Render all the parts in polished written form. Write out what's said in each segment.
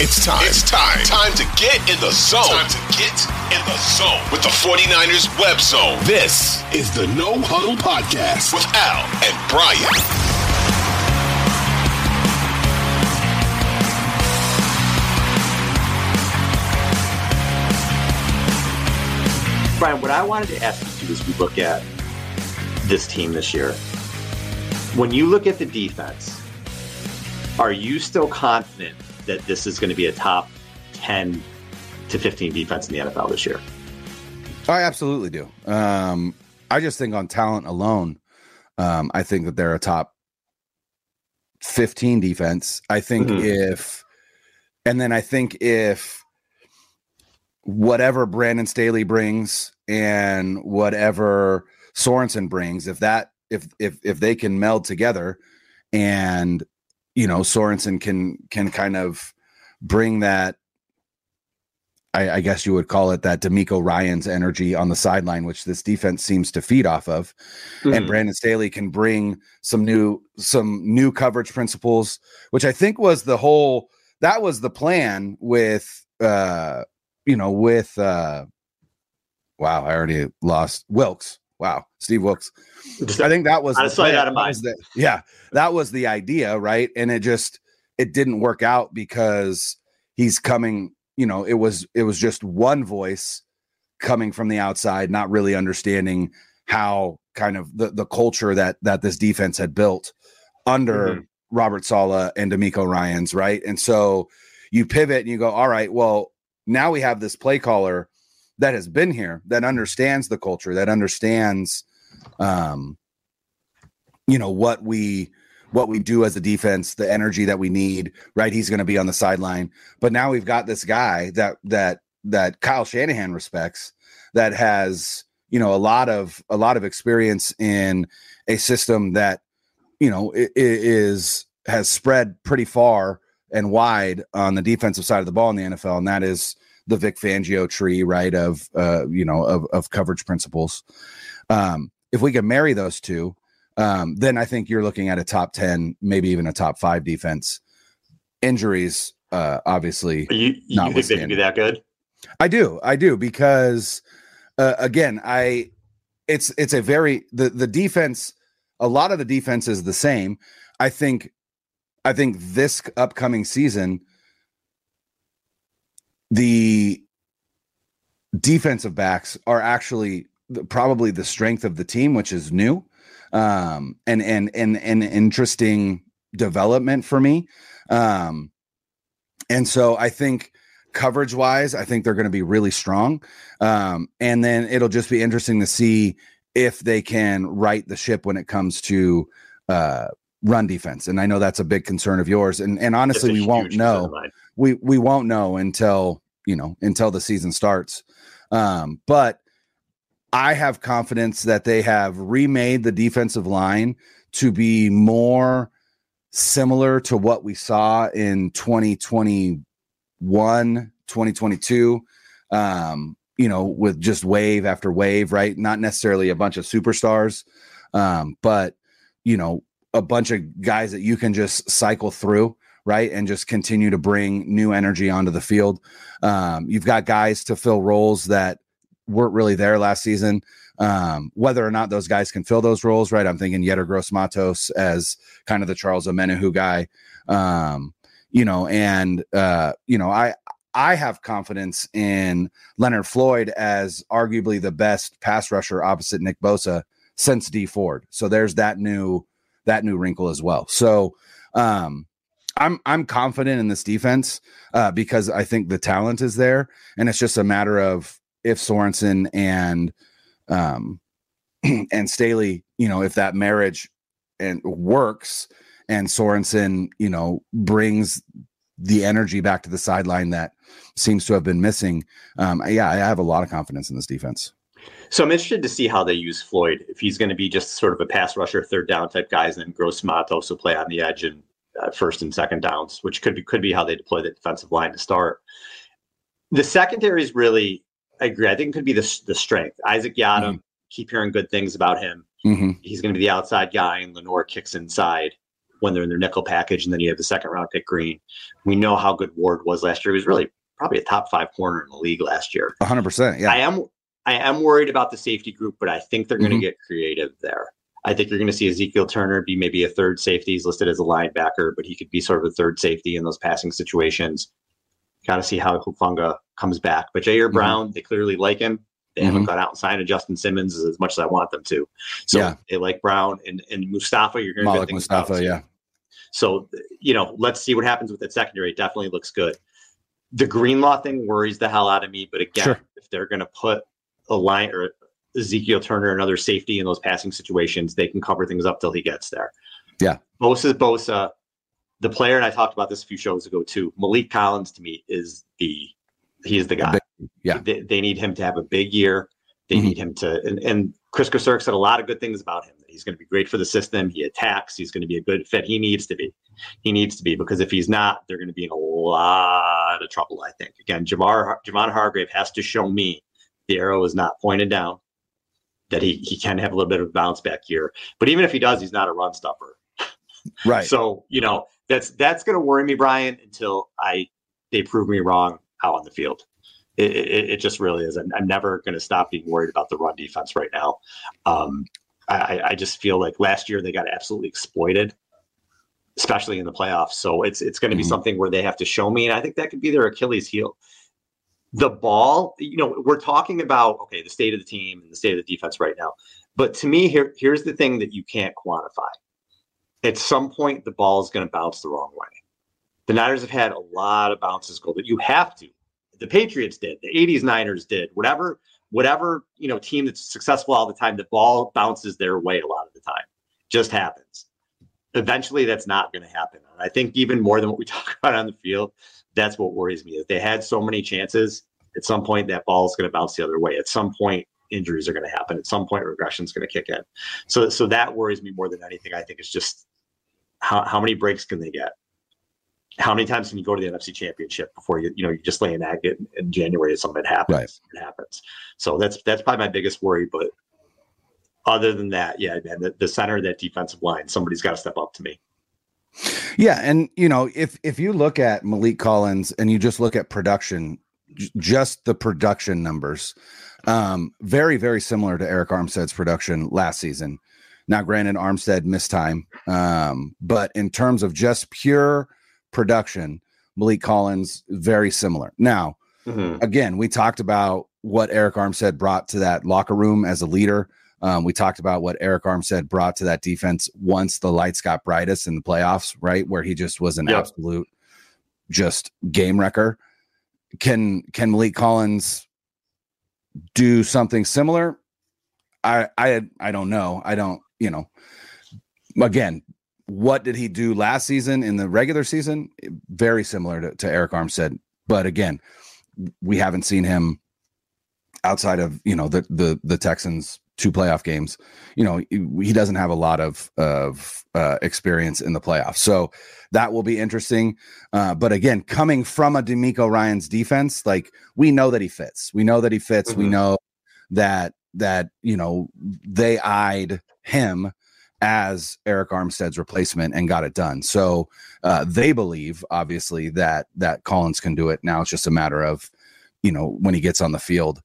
It's time. It's time. Time to get in the zone. Time to get in the zone with the 49ers Web Zone. This is the No Huddle Podcast with Al and Brian. Brian, what I wanted to ask you as we look at this team this year, when you look at the defense, are you still confident that this is going to be a top 10 to 15 defense in the NFL this year? I absolutely do. I just think on talent alone, I think that they're a top 15 defense. I think if whatever Brandon Staley brings and whatever Sorensen brings, if they can meld together and, you know, Sorensen can kind of bring that, I guess you would call it that DeMeco Ryans energy on the sideline, which this defense seems to feed off of. And Brandon Staley can bring some new coverage principles, which I think was that was the plan with, wow, I already lost Wilks. Wow. Steve Wilks. I think that was that was the idea. Right. And it didn't work out because he's coming, you know, it was just one voice coming from the outside, not really understanding how kind of the culture that this defense had built under Robert Saleh and DeMeco Ryans. Right. And so you pivot and you go, all right, well, now we have this play caller that has been here, that understands the culture, that understands, you know, what we do as a defense, the energy that we need, right? He's going to be on the sideline, but now we've got this guy that Kyle Shanahan respects, that has, you know, a lot of experience in a system that, you know, has spread pretty far and wide on the defensive side of the ball in the NFL. And that is the Vic Fangio tree, right? Of coverage principles. If we can marry those two, then I think you're looking at a top 10, maybe even a top 5 defense. Injuries, obviously. You think they can be that good? I do because again, it's a very the defense. A lot of the defense is the same. I think this upcoming season, the defensive backs are actually probably the strength of the team, which is new, and interesting development for me. And so I think coverage wise, I think they're going to be really strong. And then it'll just be interesting to see if they can right the ship when it comes to run defense. And I know that's a big concern of yours. And honestly, we won't know. We won't know until the season starts. But I have confidence that they have remade the defensive line to be more similar to what we saw in 2021, 2022, you know, with just wave after wave, right? Not necessarily a bunch of superstars, but, you know, a bunch of guys that you can just cycle through, right? And just continue to bring new energy onto the field. You've got guys to fill roles that weren't really there last season. Whether or not those guys can fill those roles, right? I'm thinking Yetur Gross-Matos as kind of the Charles Omenihu guy. I have confidence in Leonard Floyd as arguably the best pass rusher opposite Nick Bosa since Dee Ford. So there's that new wrinkle as well. So I'm confident in this defense because I think the talent is there, and it's just a matter of if Sorensen and Staley, you know, if that marriage and works, and Sorensen, you know, brings the energy back to the sideline that seems to have been missing. I have a lot of confidence in this defense. So I'm interested to see how they use Floyd, if he's going to be just sort of a pass rusher, third down type guys, and then Gross-Matos will play on the edge and first and second downs, which could be how they deploy the defensive line to start. The secondary is really, I agree. I think it could be the strength. Isaac Yiadom, keep hearing good things about him. He's going to be the outside guy, and Lenoir kicks inside. when they're in their nickel package, and then you have the second round pick Green. We know how good Ward was last year. He was really probably a top 5 corner in the league last year. 100%. Yeah. I am worried about the safety group, but I think they're going to get creative there. I think you're going to see Ezekiel Turner be maybe a third safety. He's listed as a linebacker, but he could be sort of a third safety in those passing situations. Got to see how Hufanga comes back. But Jair Brown, they clearly like him. They haven't gone out and signed a Justin Simmons as much as I want them to. So they like Brown and Mustafa. You're hearing good things Mustafa, about. Yeah. So, let's see what happens with that secondary. It definitely looks good. The Greenlaw thing worries the hell out of me. But again, if they're going to put a line or Ezekiel Turner, another safety in those passing situations, they can cover things up till he gets there. Yeah. Bosa, the player, and I talked about this a few shows ago too. Malik Collins to me is the guy. They need him to have a big year. They need him to, and Chris Kosirk said a lot of good things about him. He's going to be great for the system. He attacks. He's going to be a good fit. He needs to be, because if he's not, they're going to be in a lot of trouble, I think. Again, Javon Hargrave has to show me the arrow is not pointed down, that he can have a little bit of a bounce back year. But even if he does, he's not a run stuffer. Right. So, that's going to worry me, Brian, until they prove me wrong out on the field. It just really is. I'm never going to stop being worried about the run defense right now. I just feel like last year they got absolutely exploited, especially in the playoffs. So it's going to be something where they have to show me, and I think that could be their Achilles heel. The ball, we're talking about, the state of the team and the state of the defense right now. But to me, here's the thing that you can't quantify. At some point, the ball is going to bounce the wrong way. The Niners have had a lot of bounces go, but you have to. The Patriots did. The 80s Niners did. Whatever team that's successful all the time, the ball bounces their way a lot of the time. Just happens. Eventually, that's not going to happen. And I think even more than what we talk about on the field, that's what worries me. Is they had so many chances. At some point, that ball is going to bounce the other way. At some point, injuries are going to happen. At some point, regression is going to kick in. So that worries me more than anything. I think it's just how many breaks can they get? How many times can you go to the NFC Championship before you just lay an egg in January? Something happens. Right. It happens. So that's probably my biggest worry. But other than that, man, the center of that defensive line, somebody's got to step up to me. Yeah, and if you look at Malik Collins and you just look at production, just the production numbers, very, very similar to Eric Armstead's production last season. Now, granted, Armstead missed time, but in terms of just pure production, Malik Collins very similar. Now, again, we talked about what Eric Armstead brought to that locker room as a leader. We talked about what Eric Armstead brought to that defense once the lights got brightest in the playoffs, right? Where he just was an absolute just game wrecker. Can Malik Collins do something similar? I don't know. I don't, again, what did he do last season in the regular season? Very similar to Eric Armstead. But again, we haven't seen him outside of, the Texans 2 playoff games. He doesn't have a lot of experience in the playoffs. So that will be interesting. But again, coming from a DeMeco Ryans defense, like we know that he fits. We know that they eyed him as Eric Armstead's replacement and got it done. So they believe obviously that Collins can do it. Now it's just a matter of, when he gets on the field,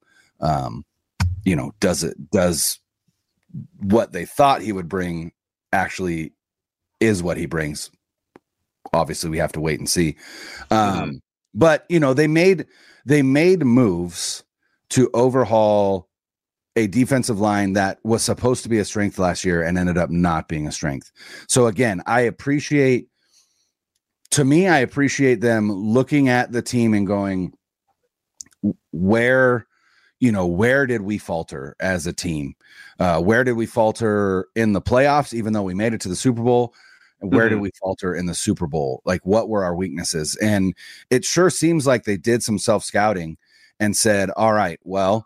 does what they thought he would bring actually is what he brings. Obviously we have to wait and see. But they made moves to overhaul a defensive line that was supposed to be a strength last year and ended up not being a strength. So again, I appreciate them looking at the team and going, where did we falter as a team? Where did we falter in the playoffs, even though we made it to the Super Bowl? Where did we falter in the Super Bowl? Like, what were our weaknesses? And it sure seems like they did some self-scouting and said, all right, well,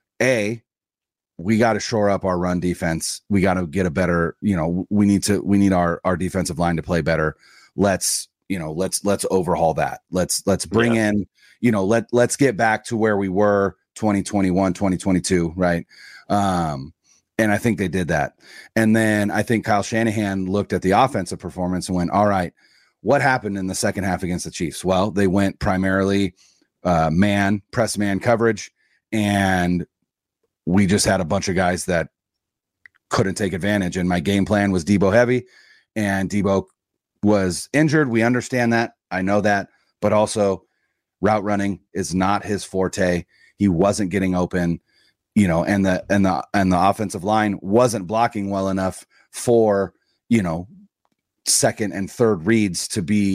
we got to shore up our run defense. We got to get a better, we need our defensive line to play better. Let's overhaul that. Let's bring in, let's get back to where we were 2021, 2022. Right. And I think they did that. And then I think Kyle Shanahan looked at the offensive performance and went, all right, what happened in the second half against the Chiefs? Well, they went primarily press man coverage, and we just had a bunch of guys that couldn't take advantage. And my game plan was Debo heavy, and Debo was injured. We understand that. I know that, but also route running is not his forte. He wasn't getting open, and the offensive line wasn't blocking well enough for, second and third reads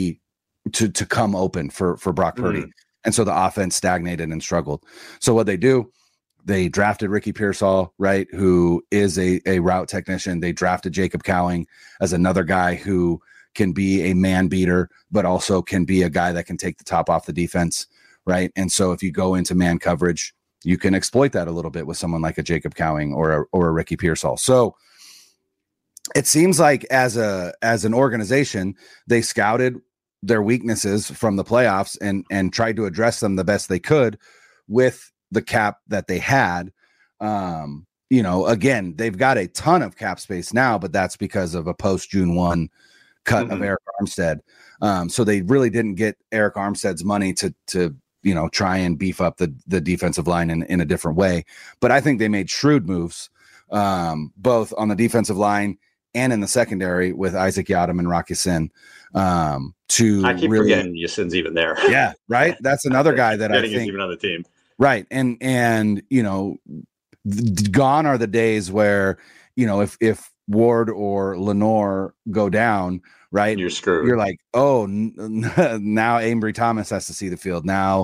to come open for Brock Purdy. And so the offense stagnated and struggled. So what they do, they drafted Ricky Pearsall, right, who is a route technician. They drafted Jacob Cowing as another guy who can be a man beater, but also can be a guy that can take the top off the defense, right? And so if you go into man coverage, you can exploit that a little bit with someone like a Jacob Cowing or a Ricky Pearsall. So it seems like as an organization, they scouted their weaknesses from the playoffs and tried to address them the best they could with the cap that they had. Again, they've got a ton of cap space now, but that's because of a post June 1 cut of Eric Armstead. So they really didn't get Eric Armstead's money to try and beef up the defensive line in a different way. But I think they made shrewd moves, both on the defensive line and in the secondary with Isaac Yiadom and Rock Ya-Sin. I keep forgetting Ya-Sin's even there. Yeah, right. That's another guy that I think is even on the team. Right. And gone are the days where, if Ward or Lenore go down, right, you're screwed. You're like, oh, now Ambry Thomas has to see the field. Now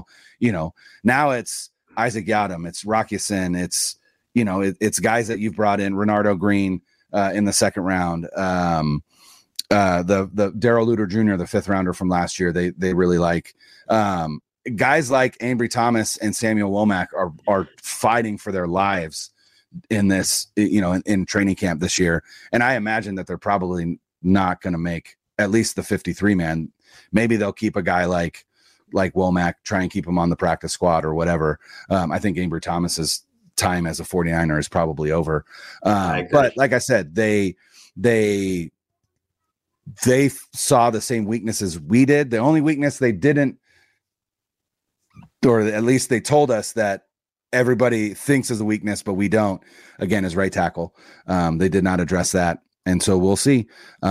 it's Isaac Yiadom, it's Rock Ya-Sin, it's guys that you've brought in, Renardo Green in the second round, the Darrell Luter Jr., the 5th rounder from last year. They really like guys like Ambry Thomas and Samuel Womack are fighting for their lives in this, in training camp this year. And I imagine that they're probably not going to make at least the 53 man. Maybe they'll keep a guy like Womack, try and keep him on the practice squad or whatever. I think Ambry Thomas's time as a 49er is probably over. But like I said, they saw the same weaknesses we did. The only weakness they didn't, or at least they told us that everybody thinks is a weakness, but we don't, again, is right tackle. They did not address that. And so we'll see.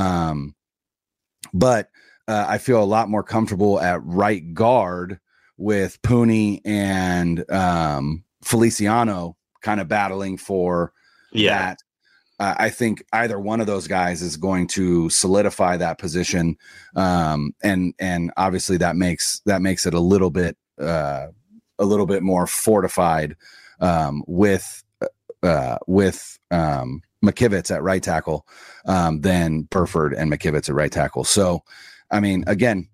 But I feel a lot more comfortable at right guard with Pooney and Feliciano kind of battling for that. I think either one of those guys is going to solidify that position. And obviously that makes it a little bit more fortified with McKivitz at right tackle than Burford and McKivitz at right tackle. So, I mean, again,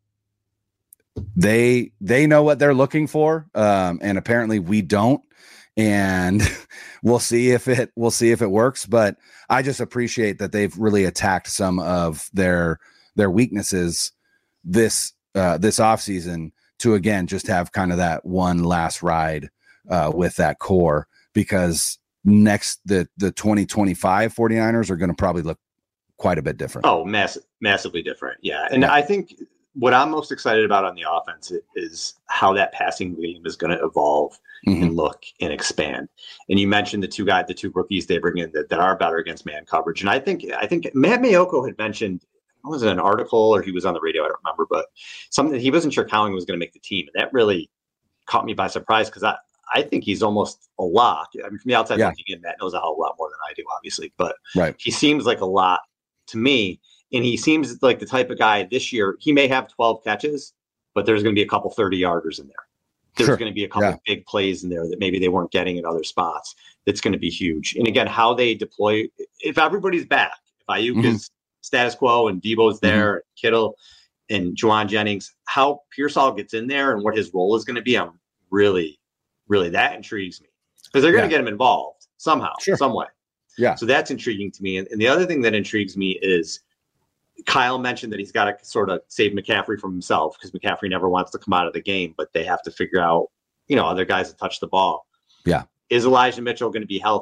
they know what they're looking for, and apparently we don't. And we'll see if it works. But I just appreciate that they've really attacked some of their weaknesses this offseason to, again, just have kind of that one last ride with that core, because the 2025 49ers are going to probably look quite a bit different. Oh, massively different. Yeah. And I think what I'm most excited about on the offense is how that passing game is going to evolve and look and expand. And you mentioned the two rookies they bring in that are better against man coverage. And I think Matt Mayoko had mentioned, was it an article or he was on the radio? I don't remember, but something, he wasn't sure Cowing was going to make the team. And that really caught me by surprise, because I think he's almost a lock. I mean, from the outside looking in, Matt knows a whole lot more than I do, obviously, but he seems like a lot to me. And he seems like the type of guy this year, he may have 12 catches, but there's going to be a couple 30-yarders in there. There's going to be a couple big plays in there that maybe they weren't getting in other spots. That's going to be huge. And again, how they deploy, if everybody's back, if Ayuk is status quo and Debo's there, and Kittle and Juwan Jennings, how Pearsall gets in there and what his role is going to be, I'm really, really, that intrigues me, because they're going to get him involved somehow, some way. Yeah. So that's intriguing to me. And the other thing that intrigues me is Kyle mentioned that he's got to sort of save McCaffrey from himself, because McCaffrey never wants to come out of the game, but they have to figure out, other guys to touch the ball. Yeah. Is Elijah Mitchell going to be healthy?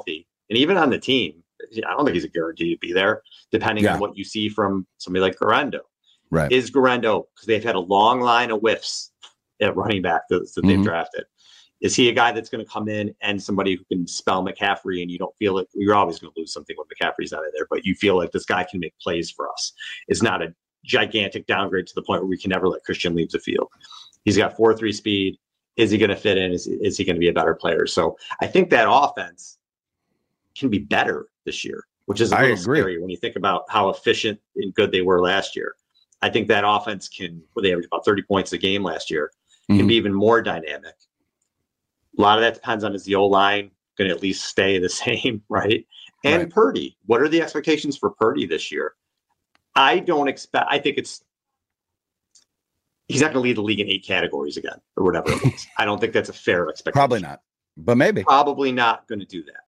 And even on the team, I don't think he's a guarantee to be there, depending on what you see from somebody like Guerrero. Right. Is Guerrero, because they've had a long line of whiffs at running back that they've drafted. Is he a guy that's going to come in and somebody who can spell McCaffrey and you don't feel it? You're always going to lose something when McCaffrey's not in there, but you feel like this guy can make plays for us. It's not a gigantic downgrade to the point where we can never let Christian leave the field. He's got 4.3 speed. Is he going to fit in? Is he going to be a better player? So I think that offense can be better this year, which is a little scary when you think about how efficient and good they were last year. I think that offense they averaged about 30 points a game last year, can be even more dynamic. A lot of that depends on, is the O-line going to at least stay the same, right? And Purdy, what are the expectations for Purdy this year? I think he's not going to lead the league in 8 categories again or whatever it was. I don't think that's a fair expectation. Probably not, but maybe. Probably not going to do that.